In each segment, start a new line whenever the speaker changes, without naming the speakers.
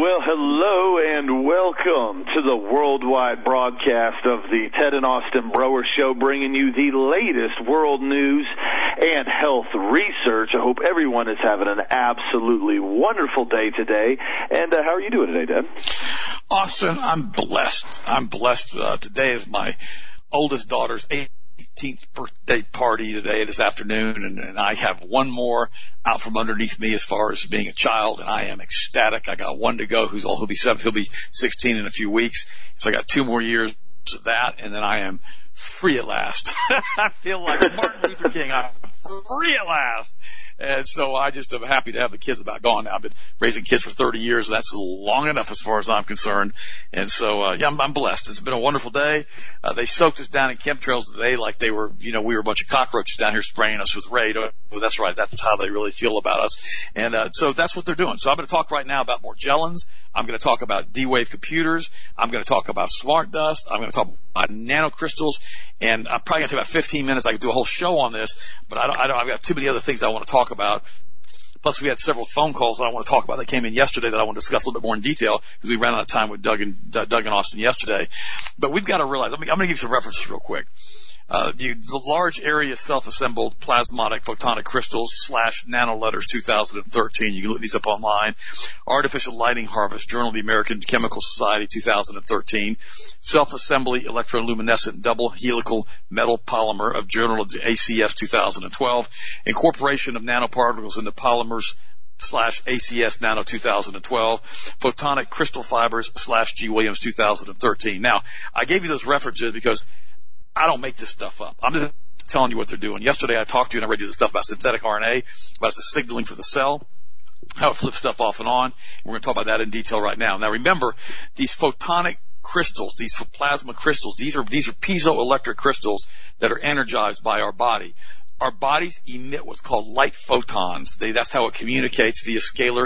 Well, hello and welcome to the worldwide broadcast of the Ted and Austin Broer Show, bringing you the latest world news and health research. I hope everyone is having an absolutely wonderful day today. And how are you doing today, Ted?
Austin, I'm blessed. Today is my oldest daughter's 18th birthday party today, this afternoon, and I have one more out from underneath me as far as being a child, and I am ecstatic. I got one to go he'll be 16 in a few weeks, so I got 2 more years of that, and then I am free at last. I feel like Martin Luther King. I'm free at last. And so I just am happy to have the kids about gone now. I've been raising kids for 30 years. That's long enough as far as I'm concerned. And so, I'm blessed. It's been a wonderful day. They soaked us down in chemtrails today like they were, we were a bunch of cockroaches down here spraying us with Raid. Oh, that's right. That's how they really feel about us. And, so that's what they're doing. So I'm going to talk right now about Morgellons. I'm going to talk about D-Wave computers. I'm going to talk about smart dust. I'm going to talk about nanocrystals. And I'm probably going to take about 15 minutes. I could do a whole show on this, but I've got too many other things I want to talk about. Plus, we had several phone calls that I want to talk about that came in yesterday that I want to discuss a little bit more in detail because we ran out of time with Doug and Austin yesterday. But we've got to realize, I'm going to give you some references real quick. The large area self-assembled plasmonic photonic crystals / nanoletters 2013. You can look these up online. Artificial lighting harvest, Journal of the American Chemical Society 2013. Self-assembly electroluminescent double helical metal polymer of Journal of the ACS 2012. Incorporation of nanoparticles into polymers / ACS Nano 2012, photonic crystal fibers / G. Williams 2013. Now, I gave you those references because I don't make this stuff up. I'm just telling you what they're doing. Yesterday I talked to you and I read you the stuff about synthetic RNA, about the signaling for the cell, how it flips stuff off and on. We're going to talk about that in detail right now. Now remember, these photonic crystals, these plasma crystals, these are piezoelectric crystals that are energized by our body. Our bodies emit what's called light photons. That's how it communicates via scalar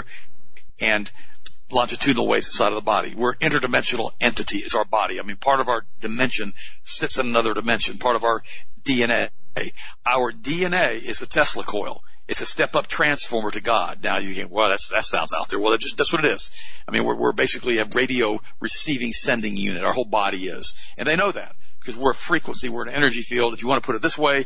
and longitudinal waves inside of the body. We're an interdimensional entity is our body. I mean, part of our dimension sits in another dimension, part of our DNA. Our DNA is the Tesla coil. It's a step-up transformer to God. Now you think, well, that sounds out there. Well, that's what it is. I mean, we're basically a radio receiving sending unit. Our whole body is. And they know that because we're a frequency. We're an energy field. If you want to put it this way,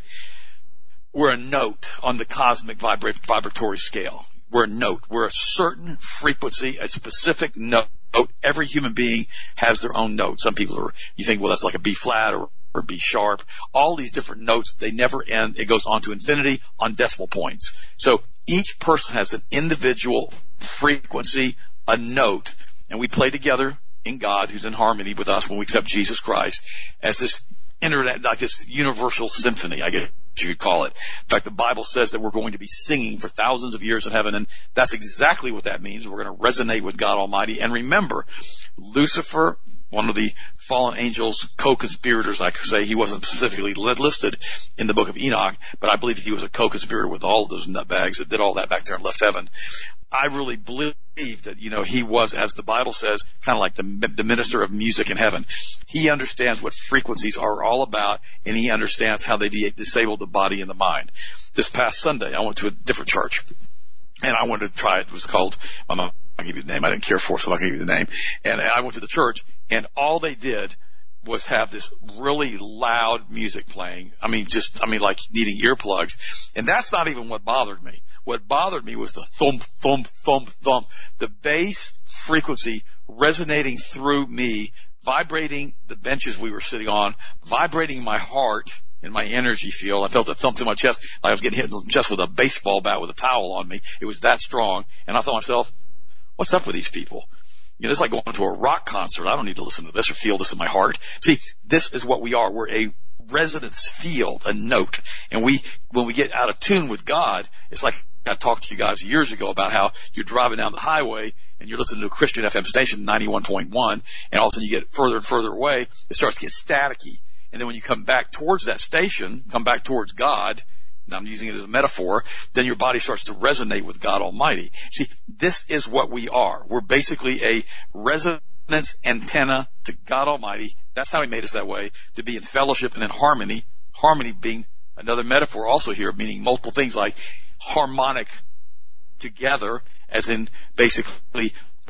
we're a note on the cosmic vibratory scale. We're a note. We're a certain frequency, a specific note. Every human being has their own note. Some people you think, well, that's like a B flat or B sharp. All these different notes, they never end. It goes on to infinity on decimal points. So each person has an individual frequency, a note, and we play together in God, who's in harmony with us when we accept Jesus Christ, as this internet, like this universal symphony, I guess you could call it. In fact, the Bible says that we're going to be singing for thousands of years in heaven, and that's exactly what that means. We're going to resonate with God Almighty. And remember, Lucifer, one of the fallen angels, co-conspirators, I could say, he wasn't specifically listed in the book of Enoch, but I believe he was a co-conspirator with all of those nutbags that did all that back there and left heaven. I really believe that, he was, as the Bible says, kind of like the minister of music in heaven. He understands what frequencies are all about, and he understands how they disable the body and the mind. This past Sunday, I went to a different church, and I wanted to try it. It was called, I'll give you the name. I didn't care for it, so I'll give you the name. And I went to the church, and all they did was have this really loud music playing. Like needing earplugs. And that's not even what bothered me. What bothered me was the thump, thump, thump, thump. The bass frequency resonating through me, vibrating the benches we were sitting on, vibrating my heart and my energy field. I felt it thump through my chest like I was getting hit in the chest with a baseball bat with a towel on me. It was that strong. And I thought to myself, what's up with these people? It's like going to a rock concert. I don't need to listen to this or feel this in my heart. See, this is what we are. We're a resonance field, a note. And when we get out of tune with God, it's like I talked to you guys years ago about how you're driving down the highway and you're listening to a Christian FM station, 91.1, and all of a sudden you get further and further away, it starts to get staticky. And then when you come back towards that station, come back towards God, and I'm using it as a metaphor, then your body starts to resonate with God Almighty. See, this is what we are. We're basically a resonance antenna to God Almighty. That's how He made us that way, to be in fellowship and in harmony. Harmony being another metaphor also here, meaning multiple things like harmonic together, as in basically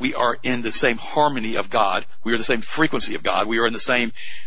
we are in the same harmony of God. We are the same frequency of God. We are in the same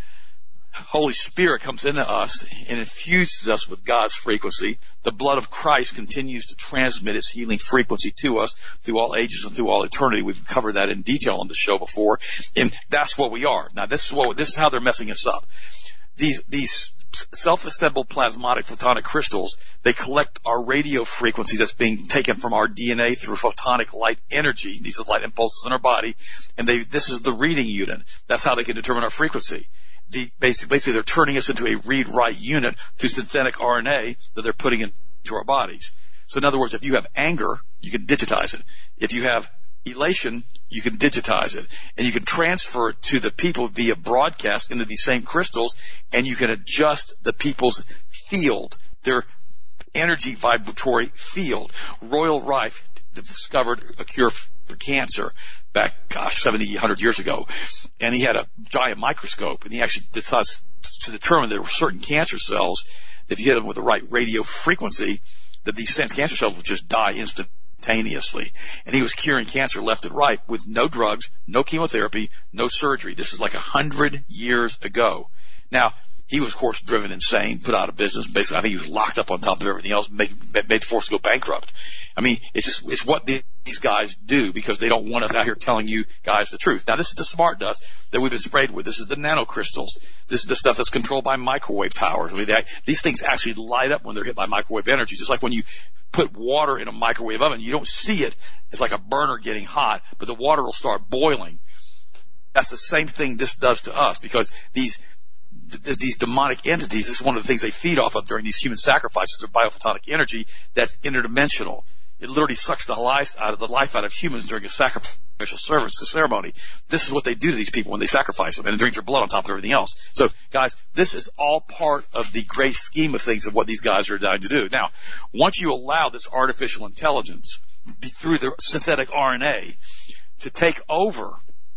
Holy Spirit comes into us and infuses us with God's frequency. The blood of Christ continues to transmit its healing frequency to us through all ages and through all eternity. We've covered that in detail on the show before, and that's what we are. Now, this is how they're messing us up. These self-assembled plasmatic photonic crystals, they collect our radio frequency that's being taken from our DNA through photonic light energy. These are light impulses in our body, and this is the reading unit. That's how they can determine our frequency. Basically, they're turning us into a read-write unit through synthetic RNA that they're putting into our bodies. So in other words, if you have anger, you can digitize it. If you have elation, you can digitize it. And you can transfer it to the people via broadcast into these same crystals, and you can adjust the people's field, their energy vibratory field. Royal Rife discovered a cure for cancer back, 70, 100 years ago. And he had a giant microscope, and he actually decided to determine there were certain cancer cells, if you hit them with the right radio frequency, that these cancer cells would just die instantaneously. And he was curing cancer left and right with no drugs, no chemotherapy, no surgery. This is like 100 years ago. Now, he was, of course, driven insane, put out of business. Basically, I think he was locked up on top of everything else, made forced to go bankrupt. I mean, it's what these guys do, because they don't want us out here telling you guys the truth. Now, this is the smart dust that we've been sprayed with. This is the nanocrystals. This is the stuff that's controlled by microwave towers. I mean, these things actually light up when they're hit by microwave energy. Just like when you put water in a microwave oven, you don't see it. It's like a burner getting hot, but the water will start boiling. That's the same thing this does to us, because these demonic entities, this is one of the things they feed off of during these human sacrifices, of biophotonic energy that's interdimensional. It literally sucks the life out of humans during a sacrificial service, the ceremony. This is what they do to these people when they sacrifice them, and it drinks their blood on top of everything else. So, guys, this is all part of the great scheme of things of what these guys are trying to do. Now, once you allow this artificial intelligence through the synthetic RNA to take over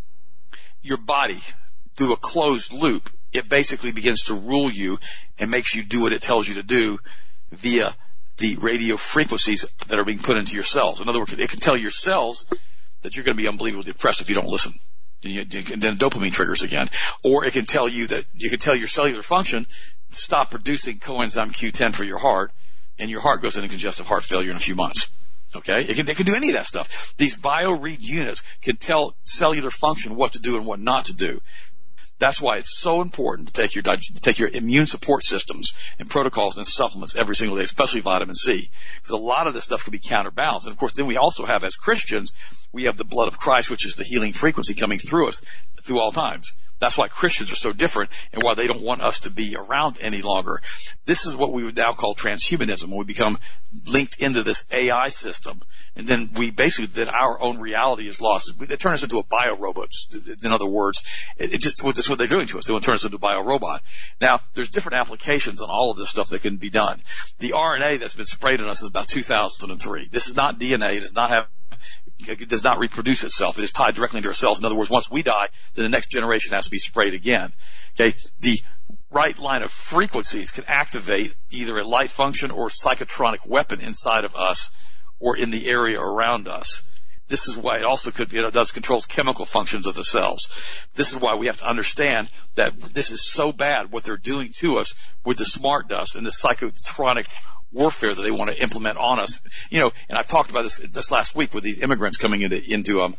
your body through a closed loop, it basically begins to rule you and makes you do what it tells you to do via the radio frequencies that are being put into your cells. In other words, it can tell your cells that you're going to be unbelievably depressed if you don't listen. And then dopamine triggers again. Or it can tell you that you can tell your cellular function to stop producing coenzyme Q10 for your heart, and your heart goes into congestive heart failure in a few months. Okay? It can do any of that stuff. These bio-read units can tell cellular function what to do and what not to do. That's why it's so important to take your immune support systems and protocols and supplements every single day, especially vitamin C, because a lot of this stuff can be counterbalanced. And of course, then we also have, as Christians, we have the blood of Christ, which is the healing frequency coming through us through all times. That's why Christians are so different and why they don't want us to be around any longer. This is what we would now call transhumanism, when we become linked into this AI system. And then then our own reality is lost. They turn us into a biorobot. In other words, that's what they're doing to us. They want to turn us into a biorobot. Now, there's different applications on all of this stuff that can be done. The RNA that's been sprayed on us is about 2003. This is not DNA. It does not reproduce itself. It is tied directly into our cells. In other words, once we die, then the next generation has to be sprayed again. Okay? The right line of frequencies can activate either a light function or psychotronic weapon inside of us or in the area around us. This is why it also controls chemical functions of the cells. This is why we have to understand that this is so bad, what they're doing to us with the smart dust and the psychotronic warfare that they want to implement on us. And I've talked about this last week with these immigrants coming into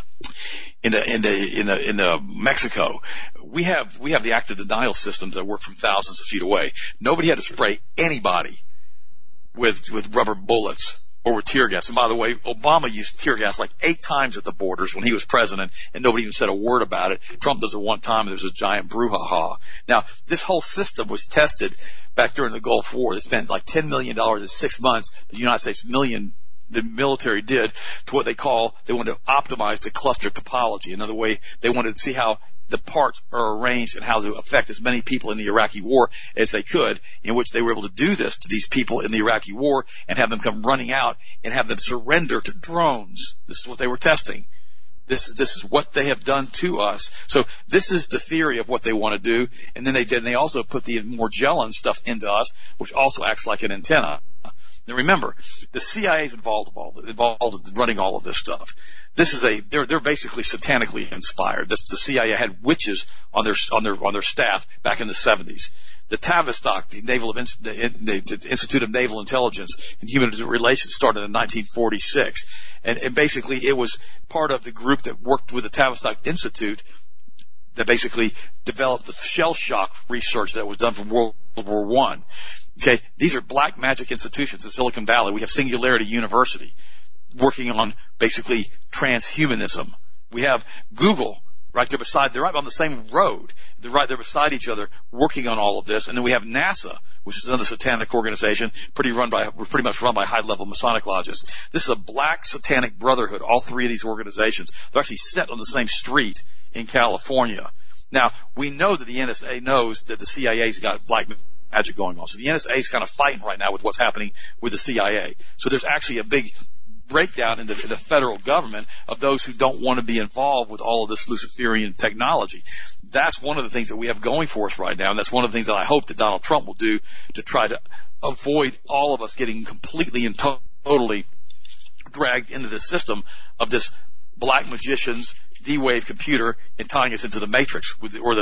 Mexico. We have the active denial systems that work from thousands of feet away. Nobody had to spray anybody with rubber bullets or with tear gas. And by the way, Obama used tear gas like 8 times at the borders when he was president, and nobody even said a word about it. Trump does it one time, and there's this giant brouhaha. Now, this whole system was tested back during the Gulf War. They spent like $10 million in 6 months. The United States the military did to what they wanted to optimize the cluster topology. Another way, they wanted to see how the parts are arranged and how to affect as many people in the Iraqi war as they could, in which they were able to do this to these people in the Iraqi war and have them come running out and have them surrender to drones. This is what they were testing. This is what they have done to us. So this is the theory of what they want to do. And then they also put the Morgellon stuff into us, which also acts like an antenna. Now remember, the CIA is involved in running all of this stuff. they're basically satanically inspired. The CIA had witches on their staff back in the 70s. The Tavistock, the Institute of Naval Intelligence and Human Relations, started in 1946, and basically it was part of the group that worked with the Tavistock Institute that basically developed the shell shock research that was done from World War I. Okay, these are black magic institutions in Silicon Valley. We have Singularity University working on basically transhumanism. We have Google right there beside, they're right on the same road. They're right there beside each other working on all of this. And then we have NASA, which is another satanic organization, pretty much run by high-level Masonic lodges. This is a black satanic brotherhood, all three of these organizations. They're actually set on the same street in California. Now, we know that the NSA knows that the CIA's got black magic going on. So the NSA is kind of fighting right now with what's happening with the CIA. So there's actually a big breakdown in the federal government of those who don't want to be involved with all of this Luciferian technology. That's one of the things that we have going for us right now, and that's one of the things that I hope that Donald Trump will do to try to avoid all of us getting completely and totally dragged into this system of this black magician's D-Wave computer and tying us into the matrix,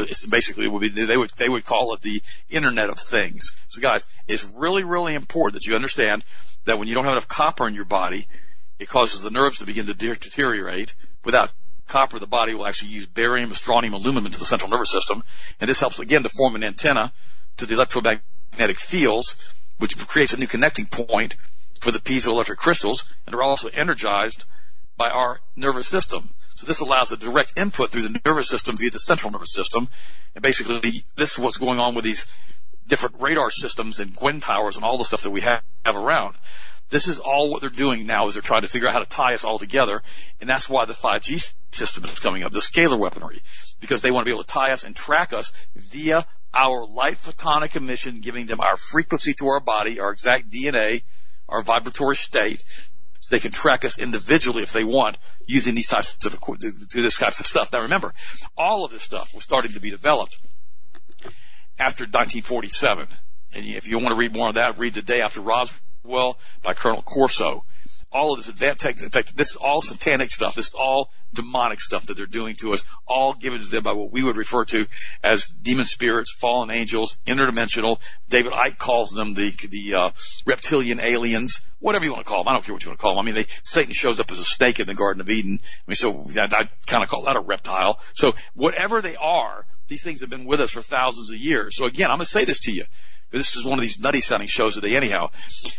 they would call it the Internet of Things. So guys, it's really, really important that you understand that when you don't have enough copper in your body, it causes the nerves to begin to deteriorate. Without copper, the body will actually use barium, strontium, aluminum into the central nervous system. And this helps, again, to form an antenna to the electromagnetic fields, which creates a new connecting point for the piezoelectric crystals, and are also energized by our nervous system. So this allows a direct input through the nervous system via the central nervous system. And basically, this is what's going on with these different radar systems and Gwen towers and all the stuff that we have around. This is all what they're doing now, is they're trying to figure out how to tie us all together, and that's why the 5G system is coming up, the scalar weaponry, because they want to be able to tie us and track us via our light photonic emission, giving them our frequency to our body, our exact DNA, our vibratory state, so they can track us individually if they want, using these types of stuff. Now remember, all of this stuff was starting to be developed after 1947, and if you want to read more of that, read The Day After Roswell by Colonel Corso. All of this advanced tech, in fact, this is all satanic stuff. This is all demonic stuff that they're doing to us, all given to them by what we would refer to as demon spirits, fallen angels, interdimensional. David Icke calls them the reptilian aliens, whatever you want to call them. I don't care what you want to call them. I mean, Satan shows up as a snake in the Garden of Eden. I mean, so I kind of call that a reptile. So whatever they are, these things have been with us for thousands of years. So again, I'm going to say this to you. This is one of these nutty sounding shows today anyhow.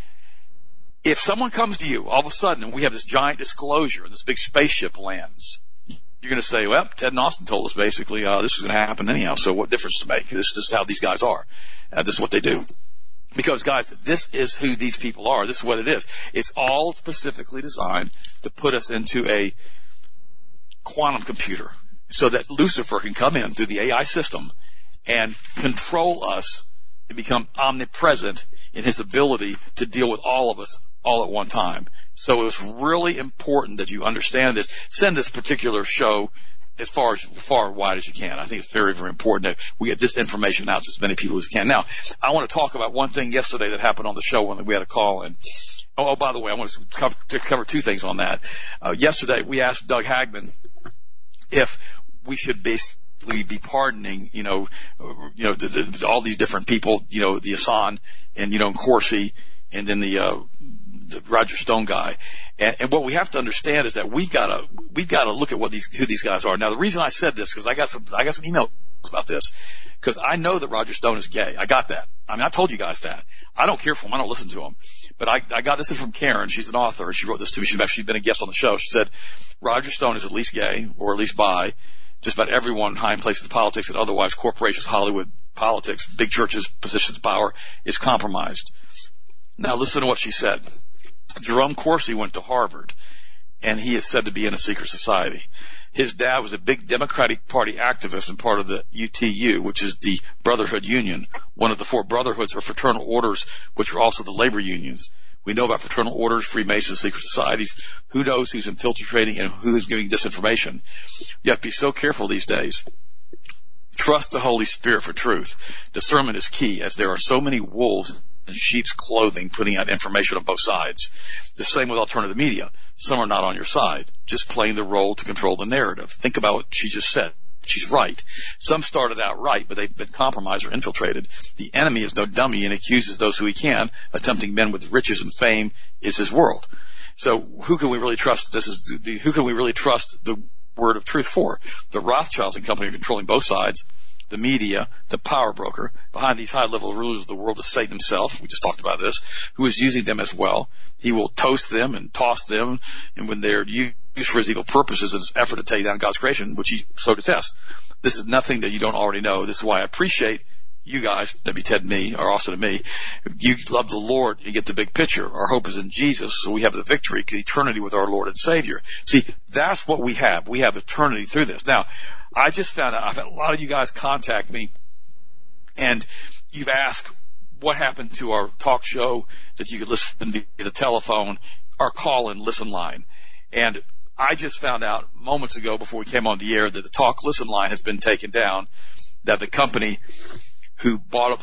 If someone comes to you all of a sudden and we have this giant disclosure and this big spaceship lands, you're going to say, well, Ted and Austin told us basically this is going to happen anyhow, so what difference does it make? This is how these guys are. This is what they do. Because, guys, this is who these people are. This is what it is. It's all specifically designed to put us into a quantum computer so that Lucifer can come in through the AI system and control us and become omnipresent in his ability to deal with all of us all at one time. So it's really important that you understand this. Send this particular show as far and wide as you can. I think it's very, very important that we get this information out to as many people as we can. Now, I want to talk about one thing yesterday that happened on the show when we had a call in. Oh, by the way, I want to cover two things on that. Yesterday, we asked Doug Hagman if we should basically be pardoning, all these different people, the Assange and, Corsi, and then the Roger Stone guy. And what we have to understand is that we've got to look at who these guys are. Now, the reason I said this, because I got some emails about this, because I know that Roger Stone is gay. I got that. I mean, I told you guys that. I don't care for him. I don't listen to him. But I got this from Karen. She's an author. She wrote this to me. She's actually been a guest on the show. She said, Roger Stone is at least gay, or at least bi. Just about everyone high in places of politics and otherwise, corporations, Hollywood, politics, big churches, positions of power, is compromised. Now listen to what she said. Jerome Corsi went to Harvard, and he is said to be in a secret society. His dad was a big Democratic Party activist and part of the UTU, which is the Brotherhood Union, one of the four brotherhoods or fraternal orders, which are also the labor unions. We know about fraternal orders, Freemasons, secret societies. Who knows who's infiltrating and who is giving disinformation? You have to be so careful these days. Trust the Holy Spirit for truth. Discernment is key, as there are so many wolves sheep's clothing, putting out information on both sides. The same with alternative media. Some are not on your side, just playing the role to control the narrative. Think about what she just said. She's right. Some started out right, but they've been compromised or infiltrated. The enemy is no dummy and accuses those who he can, attempting men with riches and fame is his world. So who can we really trust? Who can we really trust the word of truth for? The Rothschilds and company are controlling both sides. The media, the power broker, behind these high-level rulers of the world is Satan himself. We just talked about this, who is using them as well. He will toast them and toss them, and when they're used for his evil purposes in his effort to take down God's creation, which he so detests. This is nothing that you don't already know. This is why I appreciate you guys, that'd be Ted and me, or Austin and me. You love the Lord, you get the big picture. Our hope is in Jesus, so we have the victory, eternity with our Lord and Savior. See, that's what we have. We have eternity through this. Now, I just found out, I've had a lot of you guys contact me, and you've asked what happened to our talk show that you could listen via the telephone, our call-in listen line. And I just found out moments ago before we came on the air that the talk listen line has been taken down, that the company who bought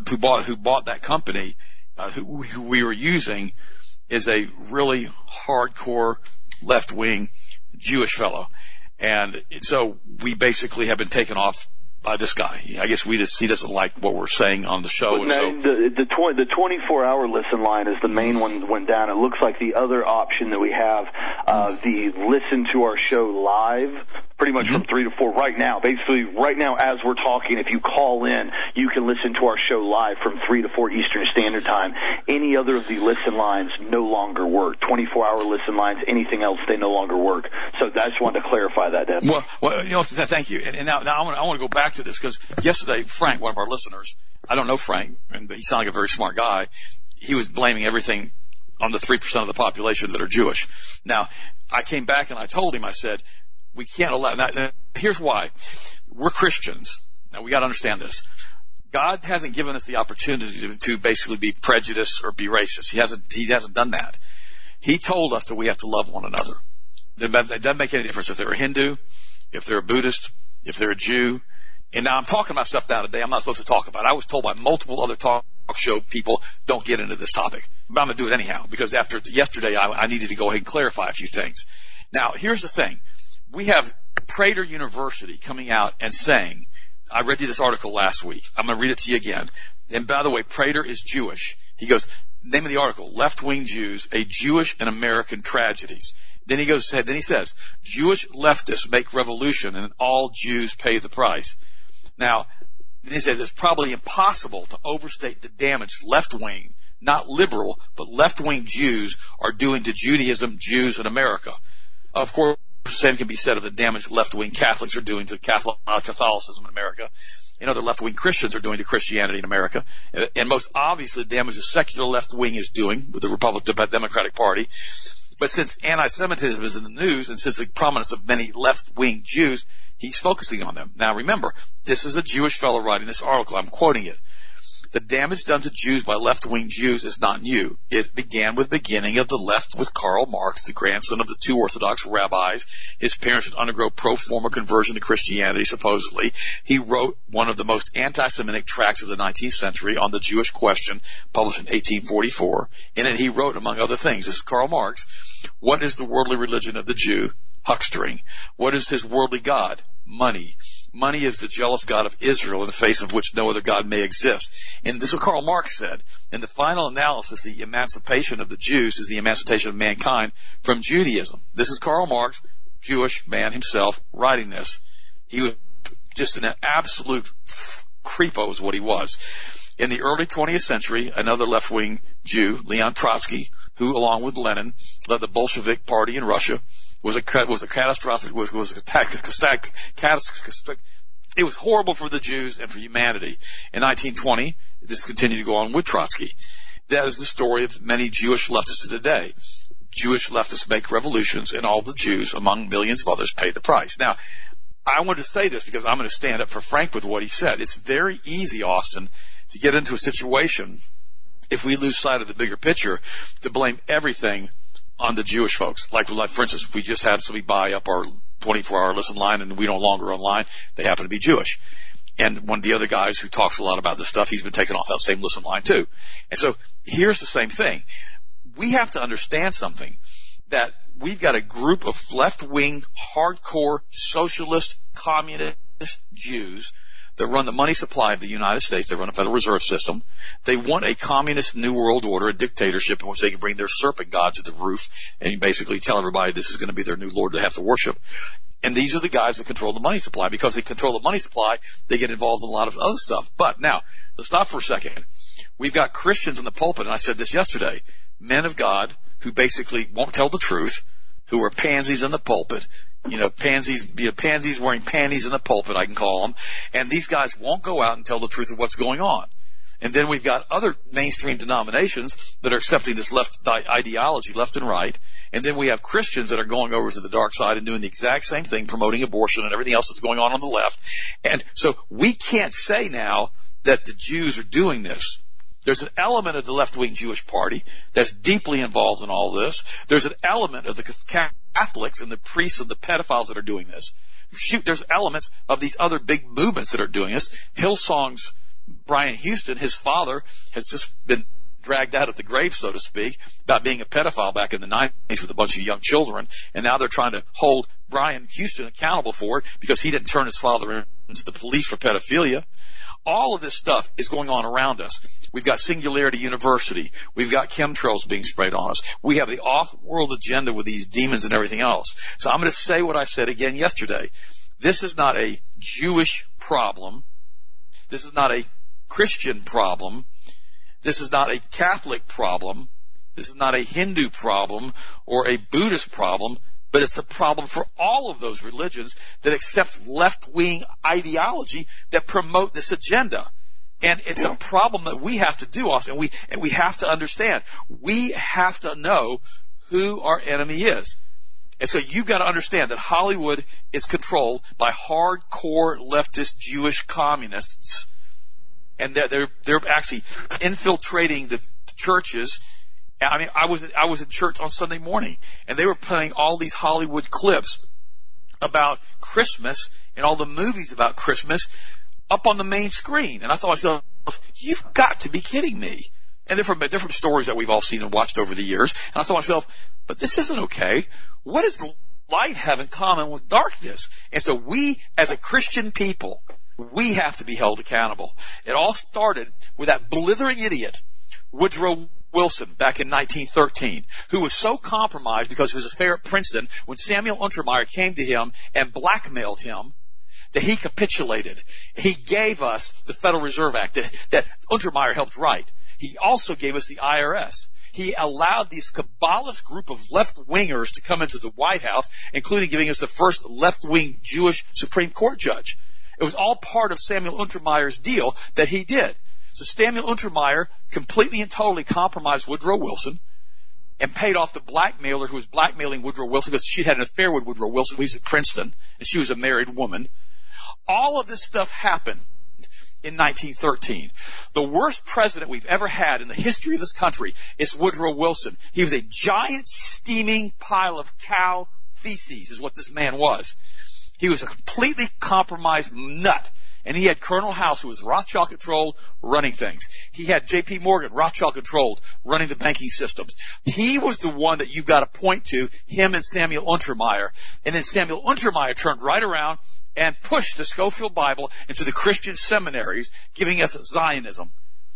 that company, who we were using, is a really hardcore left-wing Jewish fellow. And so we basically have been taken off by this guy. I guess he doesn't like what we're saying on the show.
But so the 24-hour listen line is the main one that went down. It looks like the other option that we have, the listen to our show live, pretty much from 3 to 4 right now. Basically, right now as we're talking, if you call in, you can listen to our show live from 3 to 4 Eastern Standard Time. Any other of the listen lines no longer work. 24-hour listen lines, anything else, they no longer work. So I just wanted to clarify that, Deb.
Well, thank you. And now I want to go back to this, because yesterday, Frank, one of our listeners, I don't know Frank, but he sounded like a very smart guy. He was blaming everything on the 3% of the population that are Jewish. Now, I came back and I told him, I said, we can't allow, now, here's why. We're Christians. Now, we got to understand this. God hasn't given us the opportunity to basically be prejudiced or be racist. He hasn't done that. He told us that we have to love one another. It doesn't make any difference if they're a Hindu, if they're a Buddhist, if they're a Jew. And now I'm talking about stuff now today I'm not supposed to talk about. I was told by multiple other talk show people, don't get into this topic. But I'm going to do it anyhow, because after yesterday I needed to go ahead and clarify a few things. Now, here's the thing. We have Prater University coming out and saying, I read you this article last week. I'm going to read it to you again. And by the way, Prater is Jewish. He goes, name of the article, Left-Wing Jews, a Jewish and American Tragedies. Then he says, Jewish leftists make revolution and all Jews pay the price. Now, he says it's probably impossible to overstate the damage left-wing, not liberal, but left-wing Jews are doing to Judaism, Jews, and America. Of course, the same can be said of the damage left-wing Catholics are doing to Catholicism in America, and other left-wing Christians are doing to Christianity in America. And most obviously, the damage the secular left-wing is doing with the Republican Democratic Party. But since anti-Semitism is in the news, and since the prominence of many left-wing Jews, he's focusing on them. Now remember, this is a Jewish fellow writing this article. I'm quoting it. The damage done to Jews by left-wing Jews is not new. It began with the beginning of the left with Karl Marx, the grandson of the two Orthodox rabbis. His parents would undergo pro forma conversion to Christianity, supposedly. He wrote one of the most anti-Semitic tracts of the 19th century on the Jewish question, published in 1844. In it, he wrote, among other things, this is Karl Marx, what is the worldly religion of the Jew? Huckstering. What is his worldly God? Money. Money is the jealous God of Israel, in the face of which no other God may exist. And this is what Karl Marx said. In the final analysis, the emancipation of the Jews is the emancipation of mankind from Judaism. This is Karl Marx, Jewish man himself, writing this. He was just an absolute creepo is what he was. In the early 20th century, another left-wing Jew, Leon Trotsky, who, along with Lenin, led the Bolshevik Party in Russia, was catastrophic. It was horrible for the Jews and for humanity. In 1920, this continued to go on with Trotsky. That is the story of many Jewish leftists today. Jewish leftists make revolutions, and all the Jews, among millions of others, pay the price. Now, I wanted to say this because I'm going to stand up for Frank with what he said. It's very easy, Austin, to get into a situation, if we lose sight of the bigger picture, to blame everything on the Jewish folks. Like for instance, if we just have somebody buy up our 24-hour listen line and we no longer online, they happen to be Jewish. And one of the other guys who talks a lot about this stuff, he's been taken off that same listen line too. And so here's the same thing. We have to understand something, that we've got a group of left-wing, hardcore, socialist, communist Jews that run the money supply of the United States. They run a Federal Reserve System. They want a communist new world order, a dictatorship in which they can bring their serpent god to the roof and basically tell everybody this is going to be their new lord they have to worship. And these are the guys that control the money supply. Because they control the money supply, they get involved in a lot of other stuff. But now, let's stop for a second. We've got Christians in the pulpit, and I said this yesterday, men of God who basically won't tell the truth, who are pansies in the pulpit. Pansies wearing panties in the pulpit, I can call them. And these guys won't go out and tell the truth of what's going on. And then we've got other mainstream denominations that are accepting this left ideology, left and right. And then we have Christians that are going over to the dark side and doing the exact same thing, promoting abortion and everything else that's going on the left. And so we can't say now that the Jews are doing this. There's an element of the left-wing Jewish party that's deeply involved in all this. There's an element of the Catholics and the priests and the pedophiles that are doing this. Shoot, there's elements of these other big movements that are doing this. Hillsong's Brian Houston, his father, has just been dragged out of the grave, so to speak, about being a pedophile back in the 90s with a bunch of young children. And now they're trying to hold Brian Houston accountable for it because he didn't turn his father into the police for pedophilia. All of this stuff is going on around us. We've got Singularity University. We've got chemtrails being sprayed on us. We have the off-world agenda with these demons and everything else. So I'm going to say what I said again yesterday. This is not a Jewish problem. This is not a Christian problem. This is not a Catholic problem. This is not a Hindu problem or a Buddhist problem. But it's a problem for all of those religions that accept left-wing ideology that promote this agenda. And it's a problem that we have to do, Austin, and we have to understand. We have to know who our enemy is. And so you've got to understand that Hollywood is controlled by hardcore leftist Jewish communists, and they're actually infiltrating the churches. I mean, I was in church on Sunday morning, and they were playing all these Hollywood clips about Christmas and all the movies about Christmas up on the main screen. And I thought to myself, you've got to be kidding me. And they're from stories that we've all seen and watched over the years. And I thought to myself, but this isn't okay. What does light have in common with darkness? And so we, as a Christian people, we have to be held accountable. It all started with that blithering idiot, Woodrow Wilson, back in 1913, who was so compromised because of his affair at Princeton when Samuel Untermyer came to him and blackmailed him that he capitulated. He gave us the Federal Reserve Act that Untermyer helped write. He also gave us the IRS. He allowed this Kabbalist group of left-wingers to come into the White House, including giving us the first left-wing Jewish Supreme Court judge. It was all part of Samuel Untermyer's deal that he did. So Samuel Untermyer completely and totally compromised Woodrow Wilson and paid off the blackmailer who was blackmailing Woodrow Wilson because she had an affair with Woodrow Wilson when he was at Princeton, and she was a married woman. All of this stuff happened in 1913. The worst president we've ever had in the history of this country is Woodrow Wilson. He was a giant steaming pile of cow feces is what this man was. He was a completely compromised nut. And he had Colonel House, who was Rothschild-controlled, running things. He had J.P. Morgan, Rothschild-controlled, running the banking systems. He was the one that you've got to point to, him and Samuel Untermyer. And then Samuel Untermyer turned right around and pushed the Scofield Bible into the Christian seminaries, giving us Zionism.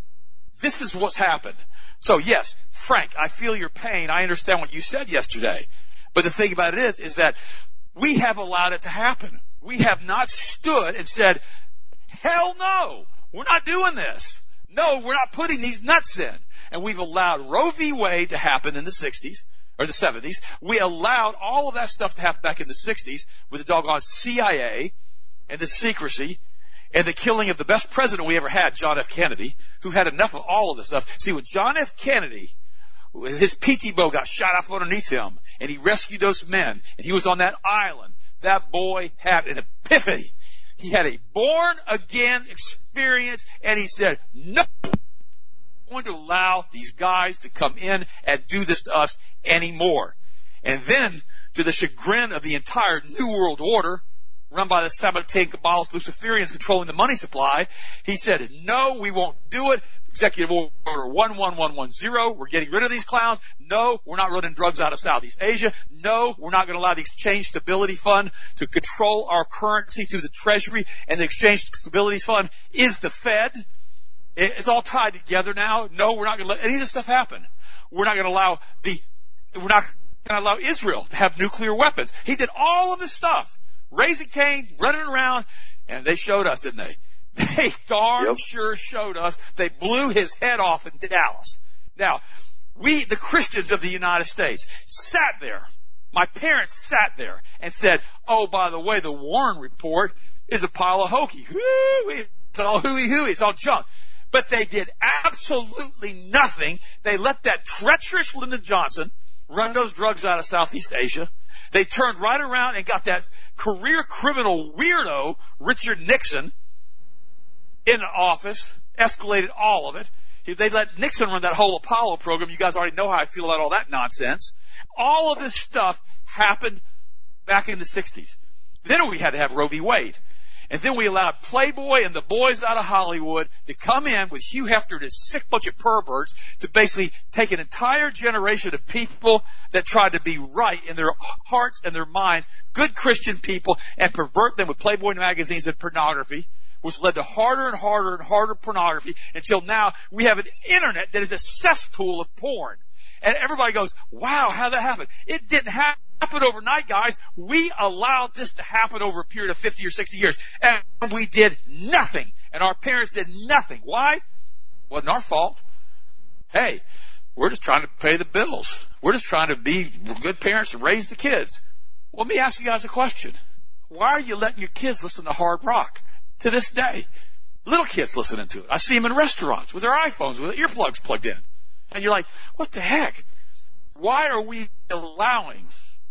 This is what's happened. So, yes, Frank, I feel your pain. I understand what you said yesterday. But the thing about it is that we have allowed it to happen. We have not stood and said, hell no, we're not doing this. No, we're not putting these nuts in. And we've allowed Roe v. Wade to happen in the 60s, or the 70s. We allowed all of that stuff to happen back in the 60s with the doggone CIA and the secrecy and the killing of the best president we ever had, John F. Kennedy, who had enough of all of this stuff. See, when John F. Kennedy, his PT boat got shot off underneath him, and he rescued those men, and he was on that island, that boy had an epiphany. He had a born-again experience, and he said, no, I'm not going to allow these guys to come in and do this to us anymore. And then, to the chagrin of the entire New World Order, run by the Sabbatean Kabbalist Luciferians controlling the money supply. He said, no, we won't do it. Executive Order 11110, we're getting rid of these clowns. No, we're not running drugs out of Southeast Asia. No, we're not going to allow the Exchange Stability Fund to control our currency through the Treasury, and the Exchange Stability Fund is the Fed. It's all tied together now. No, we're not going to let any of this stuff happen. We're not going to allow Israel to have nuclear weapons. He did all of this stuff, raising Cain, running around, and they showed us, didn't they? They darn sure showed us. They blew his head off in Dallas. Now, we, the Christians of the United States, sat there. My parents sat there and said, oh, by the way, the Warren report is a pile of hokey. It's all hooey-hooey. It's all junk. But they did absolutely nothing. They let that treacherous Lyndon Johnson run those drugs out of Southeast Asia. They turned right around and got that career criminal weirdo, Richard Nixon, in office, escalated all of it. They let Nixon run that whole Apollo program. You guys already know how I feel about all that nonsense. All of this stuff happened back in the 60s. Then we had to have Roe v. Wade. And then we allowed Playboy and the boys out of Hollywood to come in with Hugh Hefner, this sick bunch of perverts, to basically take an entire generation of people that tried to be right in their hearts and their minds, good Christian people, and pervert them with Playboy magazines and pornography, which led to harder and harder and harder pornography until now we have an internet that is a cesspool of porn. And everybody goes, wow, how'd that happen? It didn't happen overnight, guys. We allowed this to happen over a period of 50 or 60 years. And we did nothing. And our parents did nothing. Why? Wasn't our fault. Hey, we're just trying to pay the bills. We're just trying to be good parents and raise the kids. Well, let me ask you guys a question. Why are you letting your kids listen to hard rock? To this day, little kids listening to it. I see them in restaurants with their iPhones, with their earplugs plugged in. And you're like, what the heck? Why are we allowing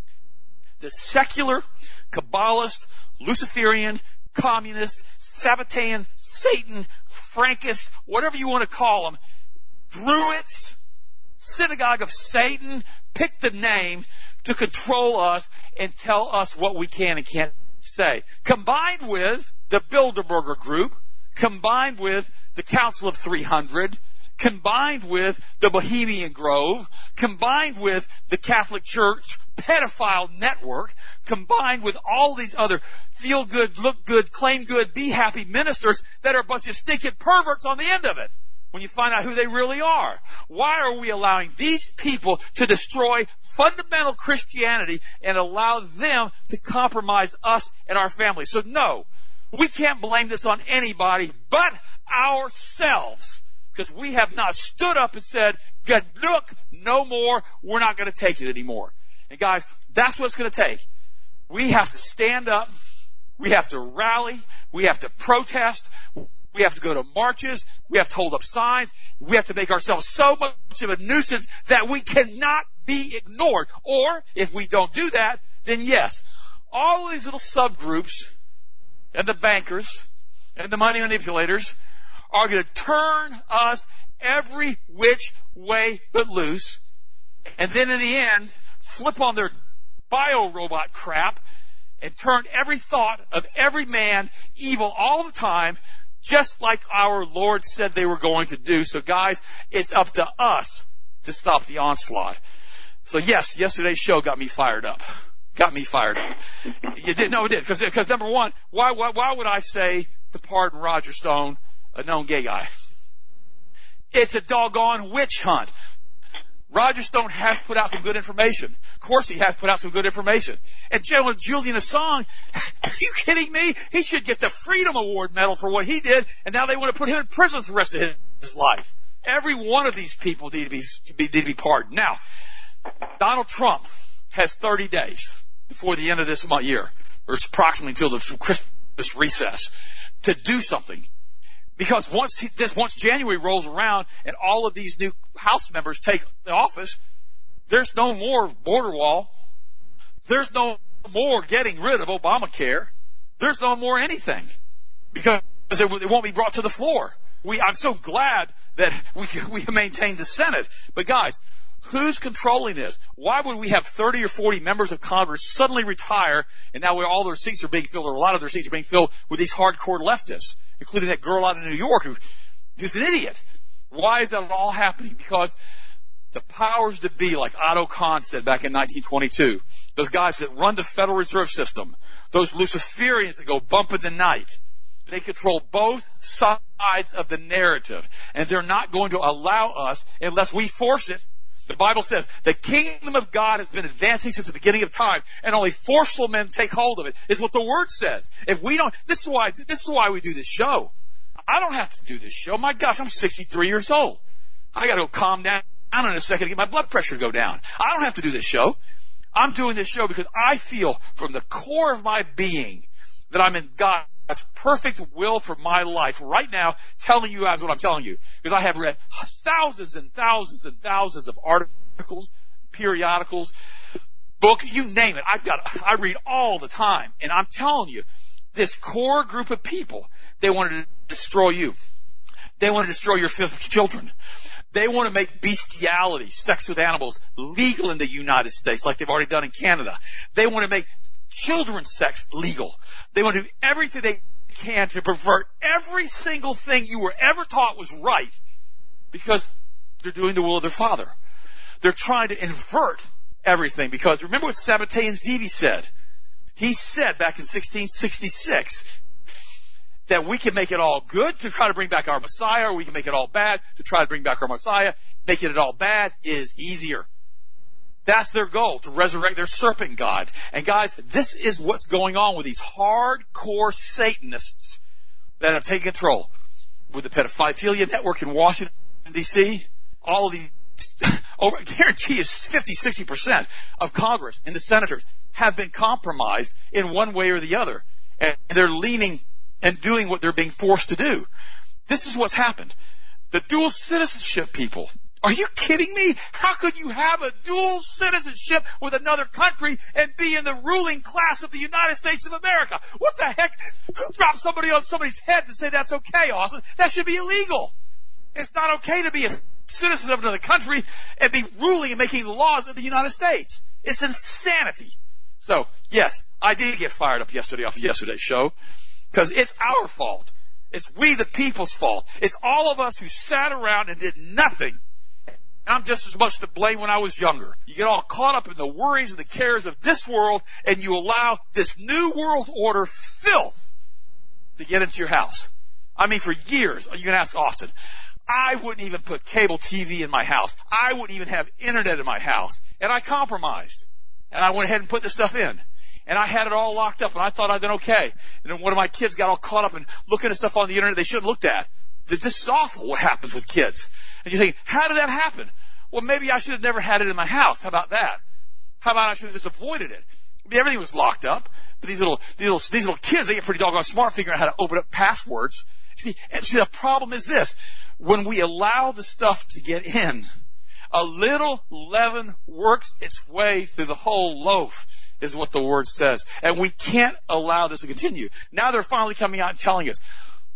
the secular, Kabbalist, Luciferian, communist, Sabbatean, Satan, Frankists, whatever you want to call them, Druids, Synagogue of Satan, pick the name, to control us and tell us what we can and can't say? Combined with the Bilderberger Group, combined with the Council of 300, combined with the Bohemian Grove, combined with the Catholic Church pedophile network, combined with all these other feel good, look good, claim good, be happy ministers that are a bunch of stinking perverts on the end of it. When you find out who they really are. Why are we allowing these people to destroy fundamental Christianity and allow them to compromise us and our families? So no, we can't blame this on anybody but ourselves, because we have not stood up and said, look, no more, we're not going to take it anymore. And guys, that's what it's going to take. We have to stand up, we have to rally, we have to protest, we have to go to marches, we have to hold up signs, we have to make ourselves so much of a nuisance that we cannot be ignored. Or, if we don't do that, then yes, all of these little subgroups and the bankers and the money manipulators are going to turn us every which way but loose, and then in the end, flip on their bio-robot crap and turn every thought of every man evil all the time, just like our Lord said they were going to do. So guys, it's up to us to stop the onslaught. So yes, yesterday's show got me fired up. You did? No, it did. Because number one, why would I say to pardon Roger Stone, a known gay guy? It's a doggone witch hunt. Roger Stone has put out some good information. Of course he has put out some good information. And General Julian Assange, are you kidding me? He should get the Freedom Award medal for what he did, and now they want to put him in prison for the rest of his life. Every one of these people need to be pardoned. Now, Donald Trump has 30 days before the end of this year, or it's approximately until the Christmas recess, to do something. Because once January rolls around and all of these new House members take the office, there's no more border wall. There's no more getting rid of Obamacare. There's no more anything, because it won't be brought to the floor. I'm so glad that we maintained the Senate. But guys, Who's controlling this? Why would we have 30 or 40 members of Congress suddenly retire, and now all their seats are being filled, or a lot of their seats are being filled with these hardcore leftists, including that girl out of New York who's an idiot? Why is that all happening? Because the powers that be, like Otto Kahn said back in 1922, those guys that run the Federal Reserve System, those Luciferians that go bump in the night, they control both sides of the narrative, and they're not going to allow us unless we force it. The Bible says the kingdom of God has been advancing since the beginning of time, and only forceful men take hold of it, is what the Word says. If we don't, this is why we do this show. I don't have to do this show. My gosh, I'm 63 years old. I got to go calm down in a second to get my blood pressure to go down. I don't have to do this show. I'm doing this show because I feel from the core of my being that I'm in God's perfect will for my life right now, telling you guys what I'm telling you. Because I have read thousands and thousands and thousands of articles, periodicals, books, you name it. I read all the time. And I'm telling you, this core group of people, they want to destroy you. They want to destroy your children. They want to make bestiality, sex with animals, legal in the United States like they've already done in Canada. They want to make children's sex legal. They want to do everything they can to pervert every single thing you were ever taught was right, because they're doing the will of their Father. They're trying to invert everything, because remember what Sabbatai and Zevi said. He said back in 1666 that we can make it all good to try to bring back our Messiah, or we can make it all bad to try to bring back our Messiah. Making it all bad is easier. That's their goal, to resurrect their serpent god. And guys, this is what's going on with these hardcore Satanists that have taken control. With the pedophilia network in Washington, D.C., all of these, I guarantee you 50-60% of Congress and the senators have been compromised in one way or the other. And they're leaning and doing what they're being forced to do. This is what's happened. The dual citizenship people. Are you kidding me? How could you have a dual citizenship with another country and be in the ruling class of the United States of America? What the heck? Who dropped somebody on somebody's head to say that's okay, Austin? That should be illegal. It's not okay to be a citizen of another country and be ruling and making the laws of the United States. It's insanity. So, yes, I did get fired up yesterday off of yesterday's show, because it's our fault. It's we the people's fault. It's all of us who sat around and did nothing. I'm just as much to blame when I was younger. You get all caught up in the worries and the cares of this world, and you allow this new world order filth to get into your house. I mean, for years, you can ask Austin, I wouldn't even put cable TV in my house. I wouldn't even have internet in my house. And I compromised. And I went ahead and put this stuff in. And I had it all locked up, and I thought I'd done okay. And then one of my kids got all caught up in looking at stuff on the internet they shouldn't have looked at. This is awful what happens with kids. And you think, how did that happen? Well, maybe I should have never had it in my house. How about that? How about I should have just avoided it? I mean, everything was locked up. But these little kids, they get pretty doggone smart figuring out how to open up passwords. See, the problem is this. When we allow the stuff to get in, a little leaven works its way through the whole loaf, is what the Word says. And we can't allow this to continue. Now they're finally coming out and telling us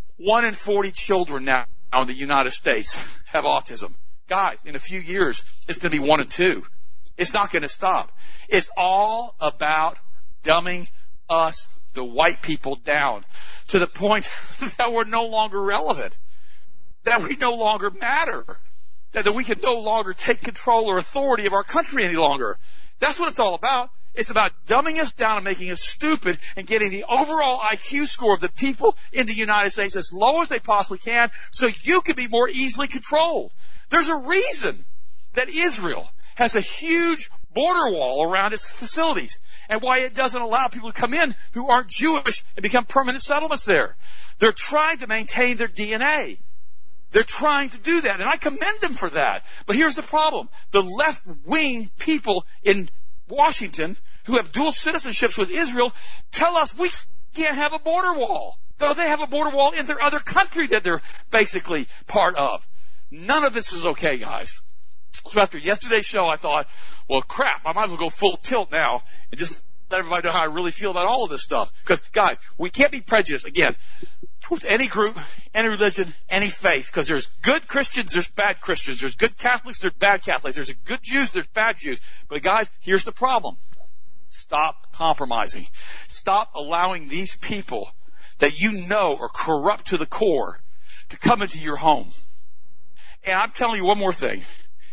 1 in 40 children now in the United States have autism. Guys, in a few years, it's going to be 1 in 2. It's not going to stop. It's all about dumbing us, the white people, down to the point that we're no longer relevant, that we no longer matter, that we can no longer take control or authority of our country any longer. That's what it's all about. It's about dumbing us down and making us stupid and getting the overall IQ score of the people in the United States as low as they possibly can so you can be more easily controlled. There's a reason that Israel has a huge border wall around its facilities and why it doesn't allow people to come in who aren't Jewish and become permanent settlements there. They're trying to maintain their DNA. They're trying to do that, and I commend them for that. But here's the problem. The left-wing people in Washington who have dual citizenships with Israel tell us we can't have a border wall, though they have a border wall in their other country that they're basically part of. None of this is okay, guys. So after yesterday's show, I thought, well, crap, I might as well go full tilt now and just let everybody know how I really feel about all of this stuff. Because, guys, we can't be prejudiced. Again, towards any group, any religion, any faith, because there's good Christians, there's bad Christians, there's good Catholics, there's bad Catholics, there's good Jews, there's bad Jews. But guys, here's the problem. Stop compromising. Stop allowing these people that you know are corrupt to the core to come into your home. And I'm telling you one more thing.